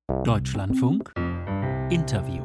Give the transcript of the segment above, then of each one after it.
Deutschlandfunk Interview.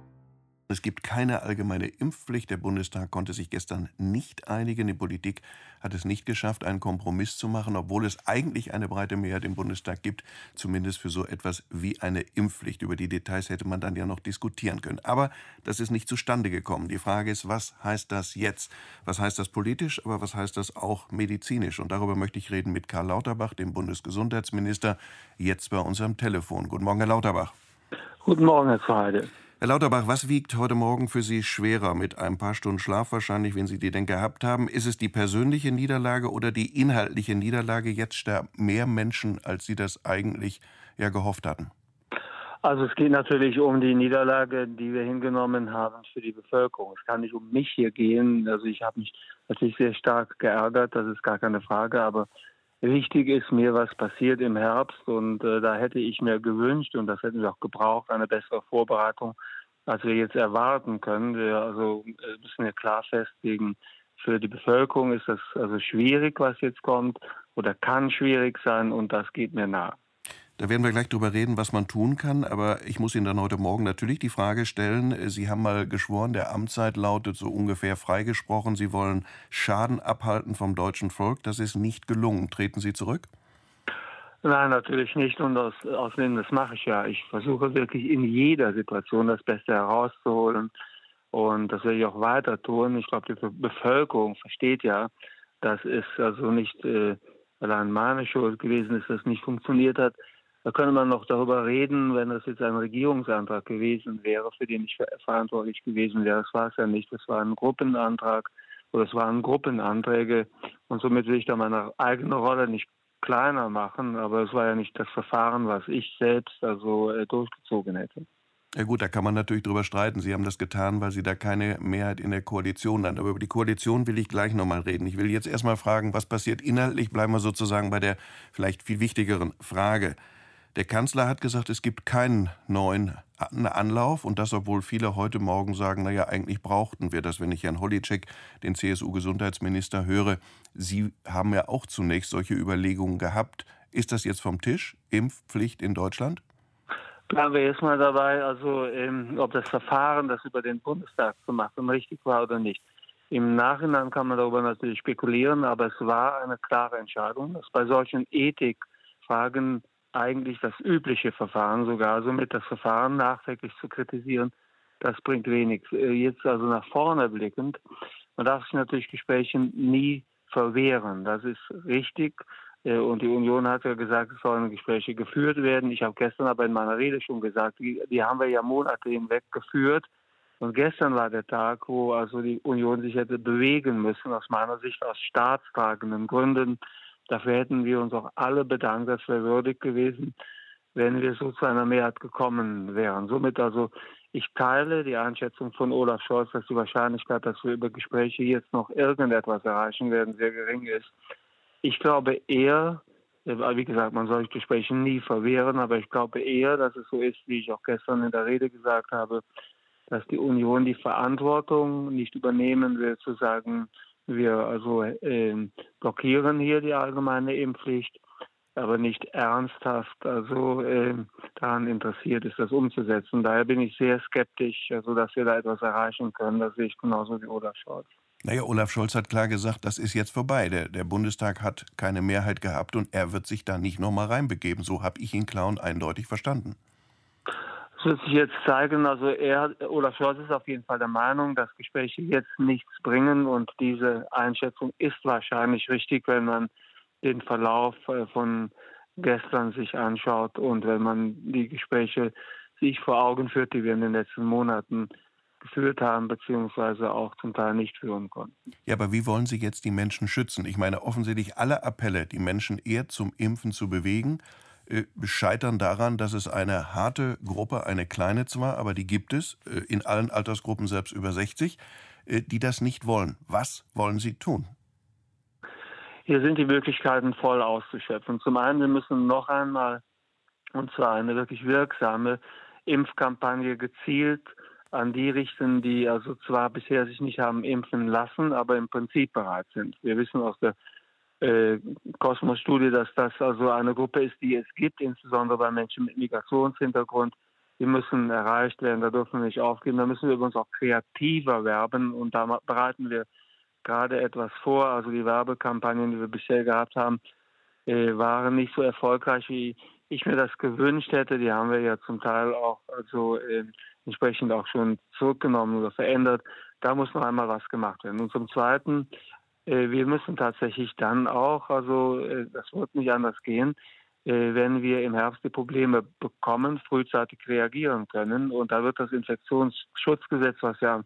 Es gibt keine allgemeine Impfpflicht. Der Bundestag konnte sich gestern nicht einigen. Die Politik hat es nicht geschafft, einen Kompromiss zu machen, obwohl es eigentlich eine breite Mehrheit im Bundestag gibt, zumindest für so etwas wie eine Impfpflicht. Über die Details hätte man dann ja noch diskutieren können. Aber das ist nicht zustande gekommen. Die Frage ist, was heißt das jetzt? Was heißt das politisch, aber was heißt das auch medizinisch? Und darüber möchte ich reden mit Karl Lauterbach, dem Bundesgesundheitsminister, jetzt bei uns am Telefon. Guten Morgen, Herr Lauterbach. Guten Morgen, Herr Zweide. Herr Lauterbach, was wiegt heute Morgen für Sie schwerer, mit ein paar Stunden Schlaf wahrscheinlich, wenn Sie die denn gehabt haben? Ist es die persönliche Niederlage oder die inhaltliche Niederlage? Jetzt sterben mehr Menschen, als Sie das eigentlich ja gehofft hatten. Also es geht natürlich um die Niederlage, die wir hingenommen haben für die Bevölkerung. Es kann nicht um mich hier gehen. Also ich habe mich natürlich sehr stark geärgert, das ist gar keine Frage. Aber wichtig ist mir, was passiert im Herbst. Und da hätte ich mir gewünscht, und das hätten wir auch gebraucht, eine bessere Vorbereitung, als wir jetzt erwarten können. Müssen wir klar festlegen, für die Bevölkerung ist das also schwierig, was jetzt kommt, oder kann schwierig sein, und das geht mir nahe. Da werden wir gleich drüber reden, was man tun kann. Aber ich muss Ihnen dann heute Morgen natürlich die Frage stellen, Sie haben mal geschworen, der Amtszeit lautet so ungefähr freigesprochen, Sie wollen Schaden abhalten vom deutschen Volk. Das ist nicht gelungen. Treten Sie zurück? Nein, natürlich nicht. Und außerdem, das mache ich ja. Ich versuche wirklich in jeder Situation das Beste herauszuholen. Und das werde ich auch weiter tun. Ich glaube, die Bevölkerung versteht ja, dass es also nicht allein meine Schuld gewesen ist, dass es nicht funktioniert hat. Da könnte man noch darüber reden, wenn das jetzt ein Regierungsantrag gewesen wäre, für den ich verantwortlich gewesen wäre. Das war es ja nicht. Das war ein Gruppenantrag oder es waren Gruppenanträge. Und somit will ich da meine eigene Rolle nicht kleiner machen. Aber es war ja nicht das Verfahren, was ich selbst durchgezogen hätte. Ja gut, da kann man natürlich drüber streiten. Sie haben das getan, weil Sie da keine Mehrheit in der Koalition hatten. Aber über die Koalition will ich gleich nochmal reden. Ich will jetzt erstmal fragen, was passiert inhaltlich? Bleiben wir sozusagen bei der vielleicht viel wichtigeren Frage. Der Kanzler hat gesagt, es gibt keinen neuen Anlauf. Und das, obwohl viele heute Morgen sagen, naja, eigentlich brauchten wir das. Wenn ich Herrn Holitschek, den CSU-Gesundheitsminister, höre, Sie haben ja auch zunächst solche Überlegungen gehabt. Ist das jetzt vom Tisch? Impfpflicht in Deutschland? Bleiben wir erstmal dabei, ob das Verfahren, das über den Bundestag zu machen, richtig war oder nicht. Im Nachhinein kann man darüber natürlich spekulieren, aber es war eine klare Entscheidung, dass bei solchen Ethikfragen eigentlich das übliche Verfahren, sogar somit das Verfahren nachträglich zu kritisieren, das bringt wenig. Jetzt also nach vorne blickend, man darf sich natürlich Gesprächen nie verwehren, das ist richtig. Und die Union hat ja gesagt, es sollen Gespräche geführt werden. Ich habe gestern aber in meiner Rede schon gesagt, die haben wir ja Monate hinweg geführt. Und gestern war der Tag, wo also die Union sich hätte bewegen müssen, aus meiner Sicht aus staatstragenden Gründen. Dafür hätten wir uns auch alle bedankt, das wäre würdig gewesen, wenn wir so zu einer Mehrheit gekommen wären. Somit also, ich teile die Einschätzung von Olaf Scholz, dass die Wahrscheinlichkeit, dass wir über Gespräche jetzt noch irgendetwas erreichen werden, sehr gering ist. Ich glaube eher, wie gesagt, man soll Gespräche nie verwehren, aber ich glaube eher, dass es so ist, wie ich auch gestern in der Rede gesagt habe, dass die Union die Verantwortung nicht übernehmen will, zu sagen, wir blockieren hier die allgemeine Impfpflicht, aber nicht ernsthaft daran interessiert ist, das umzusetzen. Daher bin ich sehr skeptisch, dass wir da etwas erreichen können. Das sehe ich genauso wie Olaf Scholz. Naja, Olaf Scholz hat klar gesagt, das ist jetzt vorbei. Der Bundestag hat keine Mehrheit gehabt und er wird sich da nicht nochmal reinbegeben. So habe ich ihn klar und eindeutig verstanden. Das wird sich jetzt zeigen. Olaf Scholz ist auf jeden Fall der Meinung, dass Gespräche jetzt nichts bringen. Und diese Einschätzung ist wahrscheinlich richtig, wenn man den Verlauf von gestern sich anschaut und wenn man die Gespräche sich vor Augen führt, die wir in den letzten Monaten geführt haben, beziehungsweise auch zum Teil nicht führen konnten. Ja, aber wie wollen Sie jetzt die Menschen schützen? Ich meine, offensichtlich alle Appelle, die Menschen eher zum Impfen zu bewegen, scheitern daran, dass es eine harte Gruppe, eine kleine zwar, aber die gibt es, in allen Altersgruppen, selbst über 60, die das nicht wollen. Was wollen Sie tun? Hier sind die Möglichkeiten voll auszuschöpfen. Zum einen, wir müssen noch einmal, und zwar eine wirklich wirksame Impfkampagne gezielt an die richten, die also zwar bisher sich nicht haben impfen lassen, aber im Prinzip bereit sind. Wir wissen aus der äh, Kosmos-Studie, dass das also eine Gruppe ist, die es gibt, insbesondere bei Menschen mit Migrationshintergrund. Die müssen erreicht werden, da dürfen wir nicht aufgeben. Da müssen wir übrigens auch kreativer werben und da bereiten wir gerade etwas vor. Also die Werbekampagnen, die wir bisher gehabt haben, waren nicht so erfolgreich, wie ich mir das gewünscht hätte. Die haben wir ja zum Teil auch also entsprechend auch schon zurückgenommen oder verändert. Da muss noch einmal was gemacht werden. Und zum Zweiten, wir müssen tatsächlich dann auch, also das wird nicht anders gehen, wenn wir im Herbst die Probleme bekommen, frühzeitig reagieren können. Und da wird das Infektionsschutzgesetz, was ja am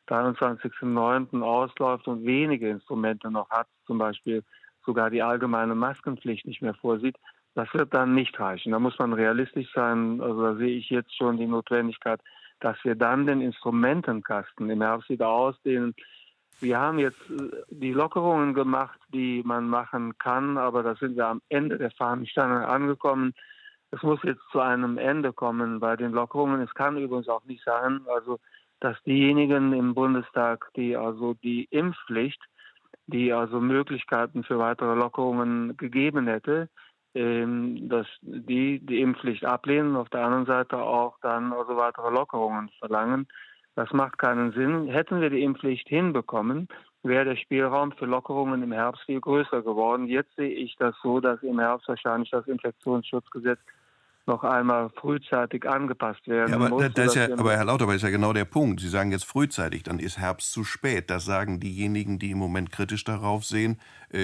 23.09. ausläuft und wenige Instrumente noch hat, zum Beispiel sogar die allgemeine Maskenpflicht nicht mehr vorsieht, das wird dann nicht reichen. Da muss man realistisch sein. Also da sehe ich jetzt schon die Notwendigkeit, dass wir dann den Instrumentenkasten im Herbst wieder ausdehnen. Wir haben jetzt die Lockerungen gemacht, die man machen kann, aber da sind wir am Ende der Fahnenstange angekommen. Es muss jetzt zu einem Ende kommen bei den Lockerungen. Es kann übrigens auch nicht sein, also dass diejenigen im Bundestag, die also die Impfpflicht, die also Möglichkeiten für weitere Lockerungen gegeben hätte, dass die Impfpflicht ablehnen, auf der anderen Seite auch dann also weitere Lockerungen verlangen. Das macht keinen Sinn. Hätten wir die Impfpflicht hinbekommen, wäre der Spielraum für Lockerungen im Herbst viel größer geworden. Jetzt sehe ich das so, dass im Herbst wahrscheinlich das Infektionsschutzgesetz noch einmal frühzeitig angepasst werden Ja, aber, muss. aber Herr Lauterbach, ist ja genau der Punkt. Sie sagen jetzt frühzeitig, dann ist Herbst zu spät. Das sagen diejenigen, die im Moment kritisch darauf sehen.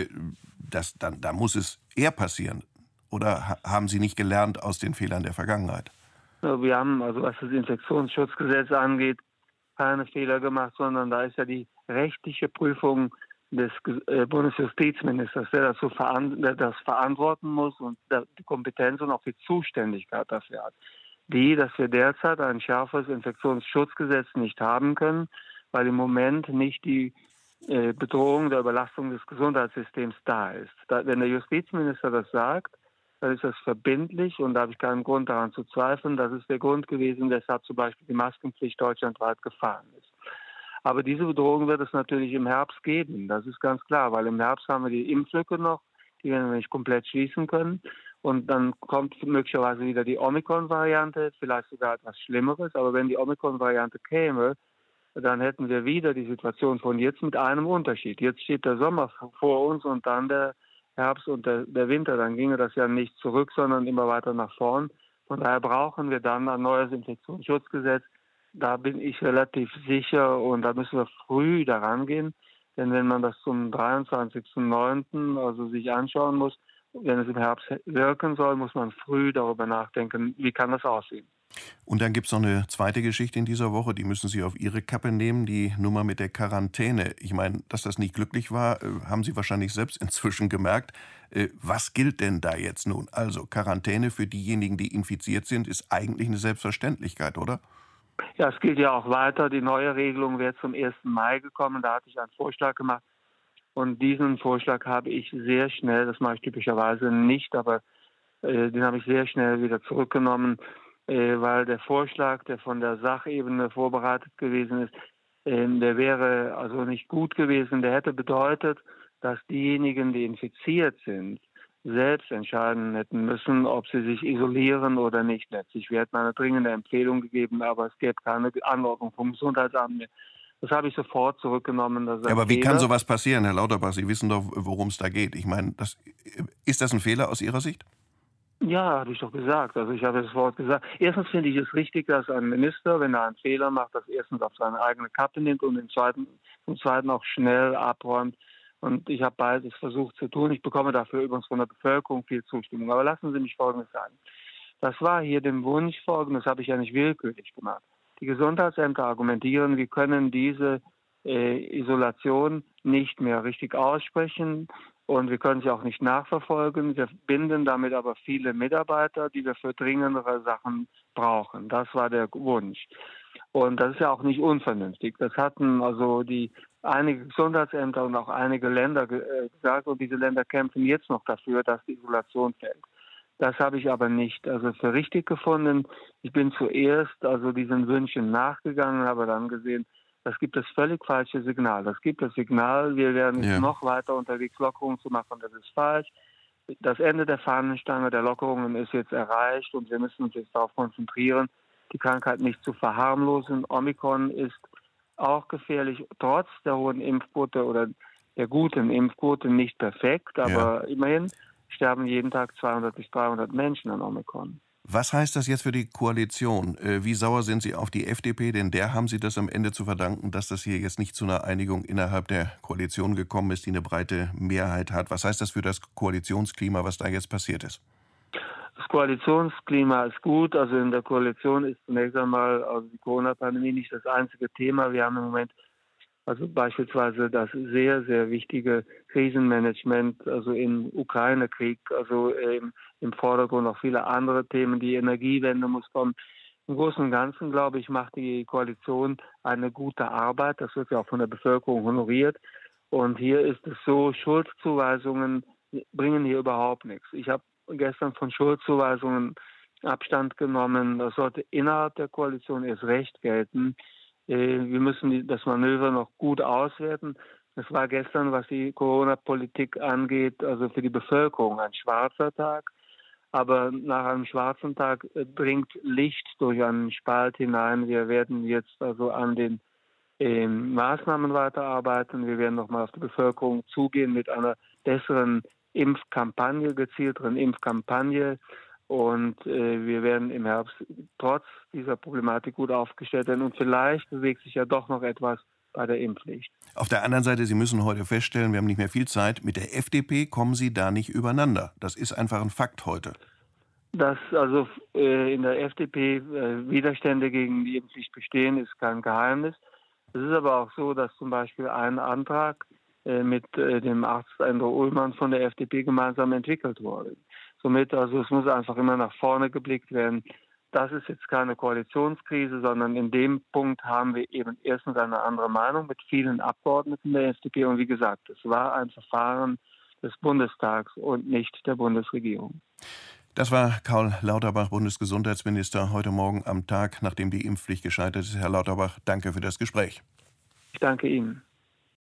Da muss es eher passieren. Oder haben Sie nicht gelernt aus den Fehlern der Vergangenheit? Wir haben, also was das Infektionsschutzgesetz angeht, keine Fehler gemacht, sondern da ist ja die rechtliche Prüfung des Bundesjustizministers, der das verantworten muss und die Kompetenz und auch die Zuständigkeit dafür hat. Dass wir derzeit ein schärferes Infektionsschutzgesetz nicht haben können, weil im Moment nicht die Bedrohung der Überlastung des Gesundheitssystems da ist. Wenn der Justizminister das sagt, dann ist das verbindlich und da habe ich keinen Grund daran zu zweifeln. Das ist der Grund gewesen, weshalb zum Beispiel die Maskenpflicht deutschlandweit gefallen ist. Aber diese Bedrohung wird es natürlich im Herbst geben, das ist ganz klar, weil im Herbst haben wir die Impflücke noch, die wir nicht komplett schließen können. Und dann kommt möglicherweise wieder die Omikron-Variante, vielleicht sogar etwas Schlimmeres. Aber wenn die Omikron-Variante käme, dann hätten wir wieder die Situation von jetzt mit einem Unterschied. Jetzt steht der Sommer vor uns und dann der Herbst und der Winter. Dann ginge das ja nicht zurück, sondern immer weiter nach vorn. Von daher brauchen wir dann ein neues Infektionsschutzgesetz. Da bin ich relativ sicher und da müssen wir früh daran gehen. Denn wenn man das zum 23.09. also sich anschauen muss, wenn es im Herbst wirken soll, muss man früh darüber nachdenken, wie kann das aussehen. Und dann gibt es noch eine zweite Geschichte in dieser Woche, die müssen Sie auf Ihre Kappe nehmen, die Nummer mit der Quarantäne. Ich meine, dass das nicht glücklich war, haben Sie wahrscheinlich selbst inzwischen gemerkt. Was gilt denn da jetzt nun? Also Quarantäne für diejenigen, die infiziert sind, ist eigentlich eine Selbstverständlichkeit, oder? Ja, es gilt ja auch weiter. Die neue Regelung wäre zum 1. Mai gekommen. Da hatte ich einen Vorschlag gemacht. Und diesen Vorschlag habe ich sehr schnell, das mache ich typischerweise nicht, aber den habe ich sehr schnell wieder zurückgenommen, weil der Vorschlag, der von der Sachebene vorbereitet gewesen ist, der wäre also nicht gut gewesen. Der hätte bedeutet, dass diejenigen, die infiziert sind, selbst entscheiden hätten müssen, ob sie sich isolieren oder nicht letztlich. Wir hätten eine dringende Empfehlung gegeben, aber es gäbe keine Anordnung vom Gesundheitsamt mehr. Das habe ich sofort zurückgenommen. Das ist aber wie kann sowas passieren, Herr Lauterbach? Sie wissen doch, worum es da geht. Ich meine, ist das ein Fehler aus Ihrer Sicht? Ja, habe ich doch gesagt. Also ich habe das Wort gesagt. Erstens finde ich es richtig, dass ein Minister, wenn er einen Fehler macht, das erstens auf seine eigene Kappe nimmt und zum Zweiten auch schnell abräumt. Und ich habe beides versucht zu tun. Ich bekomme dafür übrigens von der Bevölkerung viel Zustimmung. Aber lassen Sie mich Folgendes sagen. Das war hier dem Wunsch folgen, das habe ich ja nicht willkürlich gemacht. Die Gesundheitsämter argumentieren, wir können diese Isolation nicht mehr richtig aussprechen und wir können sie auch nicht nachverfolgen. Wir binden damit aber viele Mitarbeiter, die wir für dringendere Sachen brauchen. Das war der Wunsch. Und das ist ja auch nicht unvernünftig. Das hatten also einige Gesundheitsämter und auch einige Länder gesagt und diese Länder kämpfen jetzt noch dafür, dass die Isolation fällt. Das habe ich aber nicht für richtig gefunden. Ich bin zuerst diesen Wünschen nachgegangen, habe dann gesehen, das gibt das völlig falsche Signal. Das gibt das Signal, wir werden jetzt noch weiter unterwegs, Lockerungen zu machen, das ist falsch. Das Ende der Fahnenstange der Lockerungen ist jetzt erreicht und wir müssen uns jetzt darauf konzentrieren, die Krankheit nicht zu verharmlosen. Omikron ist auch gefährlich, trotz der hohen Impfquote oder der guten Impfquote nicht perfekt, aber immerhin sterben jeden Tag 200 bis 300 Menschen an Omikron. Was heißt das jetzt für die Koalition? Wie sauer sind Sie auf die FDP? Denn der haben Sie das am Ende zu verdanken, dass das hier jetzt nicht zu einer Einigung innerhalb der Koalition gekommen ist, die eine breite Mehrheit hat. Was heißt das für das Koalitionsklima, was da jetzt passiert ist? Das Koalitionsklima ist gut. Also in der Koalition ist zunächst einmal also die Corona-Pandemie nicht das einzige Thema. Wir haben im Moment also beispielsweise das sehr, sehr wichtige Krisenmanagement, also im Ukraine-Krieg, also im Vordergrund auch viele andere Themen. Die Energiewende muss kommen. Im Großen und Ganzen, glaube ich, macht die Koalition eine gute Arbeit. Das wird ja auch von der Bevölkerung honoriert. Und hier ist es so, Schuldzuweisungen bringen hier überhaupt nichts. Ich habe gestern von Schuldzuweisungen Abstand genommen. Das sollte innerhalb der Koalition erst recht gelten. Wir müssen das Manöver noch gut auswerten. Es war gestern, was die Corona-Politik angeht, also für die Bevölkerung ein schwarzer Tag. Aber nach einem schwarzen Tag dringt Licht durch einen Spalt hinein. Wir werden jetzt also an den Maßnahmen weiterarbeiten. Wir werden nochmal auf die Bevölkerung zugehen mit einer besseren Impfkampagne, gezielteren Impfkampagne. Und wir werden im Herbst trotz dieser Problematik gut aufgestellt werden. Und vielleicht bewegt sich ja doch noch etwas bei der Impfpflicht. Auf der anderen Seite, Sie müssen heute feststellen, wir haben nicht mehr viel Zeit, mit der FDP kommen Sie da nicht übereinander. Das ist einfach ein Fakt heute. Dass also in der FDP Widerstände gegen die Impfpflicht bestehen, ist kein Geheimnis. Es ist aber auch so, dass zum Beispiel ein Antrag mit dem Arzt Endo Ullmann von der FDP gemeinsam entwickelt wurde. Somit, also es muss einfach immer nach vorne geblickt werden. Das ist jetzt keine Koalitionskrise, sondern in dem Punkt haben wir eben erstens eine andere Meinung mit vielen Abgeordneten der FDP. Und wie gesagt, es war ein Verfahren des Bundestags und nicht der Bundesregierung. Das war Karl Lauterbach, Bundesgesundheitsminister, heute Morgen am Tag, nachdem die Impfpflicht gescheitert ist. Herr Lauterbach, danke für das Gespräch. Ich danke Ihnen.